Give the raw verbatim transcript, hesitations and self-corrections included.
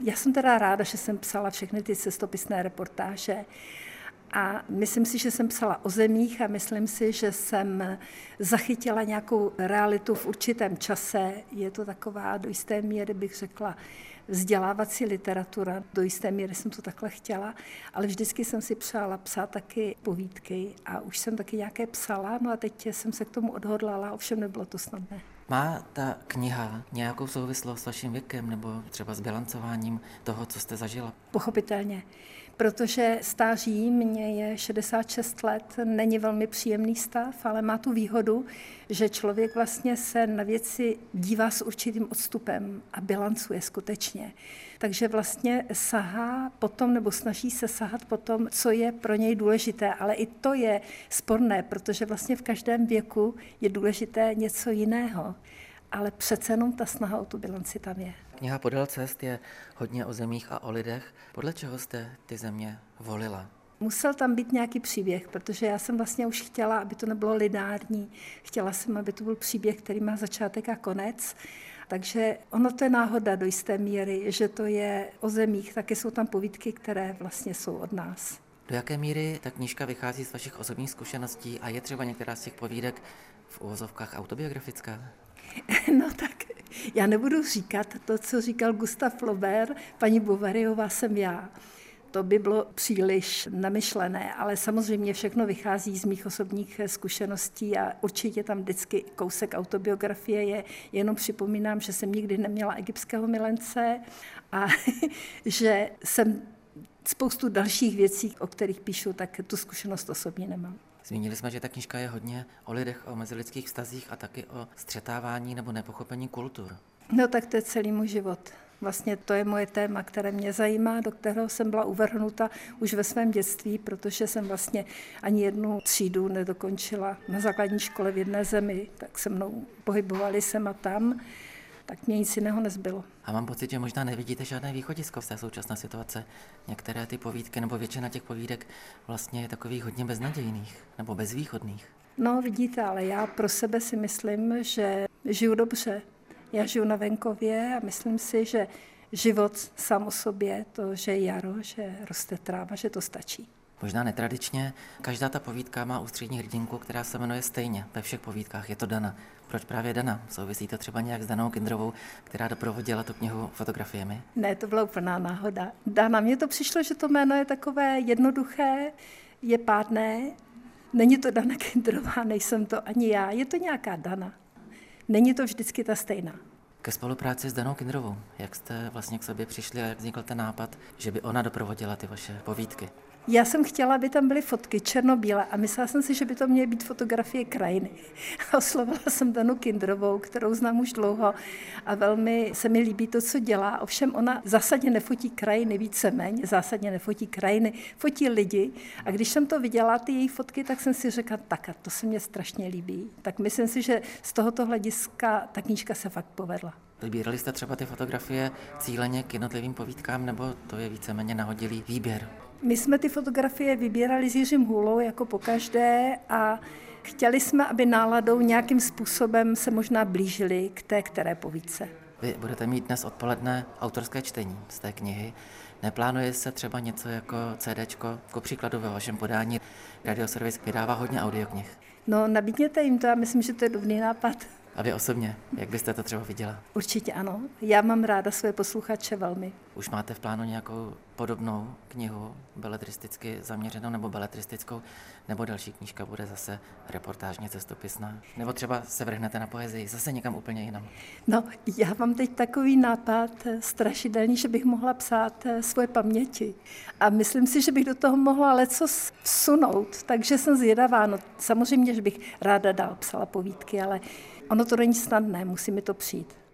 Já jsem teda ráda, že jsem psala všechny ty cestopisné reportáže a myslím si, že jsem psala o zemích a myslím si, že jsem zachytila nějakou realitu v určitém čase. Je to taková do jisté míry, bych řekla, vzdělávací literatura. Do jisté míry jsem to takhle chtěla, ale vždycky jsem si přála psát taky povídky a už jsem taky nějaké psala, no a teď jsem se k tomu odhodlala, ovšem nebylo to snadné. Má ta kniha nějakou souvislost s vaším věkem nebo třeba s bilancováním toho, co jste zažila? Pochopitelně, protože stáří mě je šedesát šest let, není velmi příjemný stav, ale má tu výhodu, že člověk vlastně se na věci dívá s určitým odstupem a bilancuje skutečně. Takže vlastně sahá potom, nebo snaží se sahat potom, co je pro něj důležité, ale i to je sporné, protože vlastně v každém věku je důležité něco jiného. Ale přece jenom ta snaha o tu bilanci tam je. Kniha Podél cest je hodně o zemích a o lidech. Podle čeho jste ty země volila? Musel tam být nějaký příběh, protože já jsem vlastně už chtěla, aby to nebylo lineární. Chtěla jsem, aby to byl příběh, který má začátek a konec. Takže ono to je náhoda do jisté míry, že to je o zemích, taky jsou tam povídky, které vlastně jsou od nás. Do jaké míry ta knížka vychází z vašich osobních zkušeností a je třeba některá z těch povídek v uvozovkách autobiografická? No tak, já nebudu říkat to, co říkal Gustave Flaubert, paní Bovaryová jsem já. To by bylo příliš namyšlené, ale samozřejmě všechno vychází z mých osobních zkušeností a určitě tam vždycky kousek autobiografie je. Jenom připomínám, že jsem nikdy neměla egyptského milence a že jsem spoustu dalších věcí, o kterých píšu, tak tu zkušenost osobně nemám. Zmínili jsme, že ta knížka je hodně o lidech, o mezilidských vztazích a taky o střetávání nebo nepochopení kultur. No tak to je celý můj život. Vlastně to je moje téma, které mě zajímá, do kterého jsem byla uvrhnuta už ve svém dětství, protože jsem vlastně ani jednu třídu nedokončila na základní škole v jedné zemi, tak se mnou pohybovali sem a tam, tak mě nic jiného nezbylo. A mám pocit, že možná nevidíte žádné východisko z té současné situace. Některé ty povídky nebo většina těch povídek vlastně je takových hodně beznadějných nebo bezvýchodných. No vidíte, ale já pro sebe si myslím, že žiju dobře. Já žiju na venkově a myslím si, že život sám o sobě, to, že je jaro, že roste tráva, že to stačí. Možná netradičně, každá ta povídka má ústřední hrdinku, která se jmenuje stejně ve všech povídkách. Je to Dana. Proč právě Dana? Souvisí to třeba nějak s Danou Kindrovou, která doprovodila tu knihu fotografiemi? Ne, to byla úplná náhoda. Dana, mně to přišlo, že to jméno je takové jednoduché, je pádné. Není to Dana Kindrová, nejsem to ani já, je to nějaká Dana. Není to vždycky ta stejná. Ke spolupráci s Danou Kindrovou, jak jste vlastně k sobě přišli a jak vznikl ten nápad, že by ona doprovodila ty vaše povídky? Já jsem chtěla, aby tam byly fotky černobílé a myslela jsem si, že by to měly být fotografie krajiny. Oslovila jsem Danu Kindrovou, kterou znám už dlouho a velmi se mi líbí to, co dělá. Ovšem ona zásadně nefotí krajiny, víceméně zásadně nefotí krajiny, fotí lidi. A když jsem to viděla, ty její fotky, tak jsem si řekla, tak a to se mně strašně líbí. Tak myslím si, že z tohoto hlediska ta knížka se fakt povedla. Vybírali jste třeba ty fotografie cíleně k jednotlivým povídkám, nebo to je víceméně nahodilý výběr? My jsme ty fotografie vybírali s Jiřím Hůlou jako pokaždé a chtěli jsme, aby náladou nějakým způsobem se možná blížili k té které povídce. Vy budete mít dnes odpoledne autorské čtení z té knihy. Neplánuje se třeba něco jako CDčko? Ku příkladu ve vašem podání Radioservis vydává hodně audioknih. No nabídněte jim to, já myslím, že to je dobrý nápad. A vy osobně, jak byste to třeba viděla? Určitě ano. Já mám ráda své posluchače velmi. Už máte v plánu nějakou podobnou knihu, beletristicky zaměřenou nebo beletristickou, nebo další knížka bude zase reportážně cestopisná? Nebo třeba se vrhnete na poezii, zase někam úplně jinam? No, já mám teď takový nápad strašidelný, že bych mohla psát svoje paměti. A myslím si, že bych do toho mohla lecos vsunout, takže jsem zvědavá. No, samozřejmě, že bych ráda dál psala povídky, ale ono to není snadné, musí mi to přijít.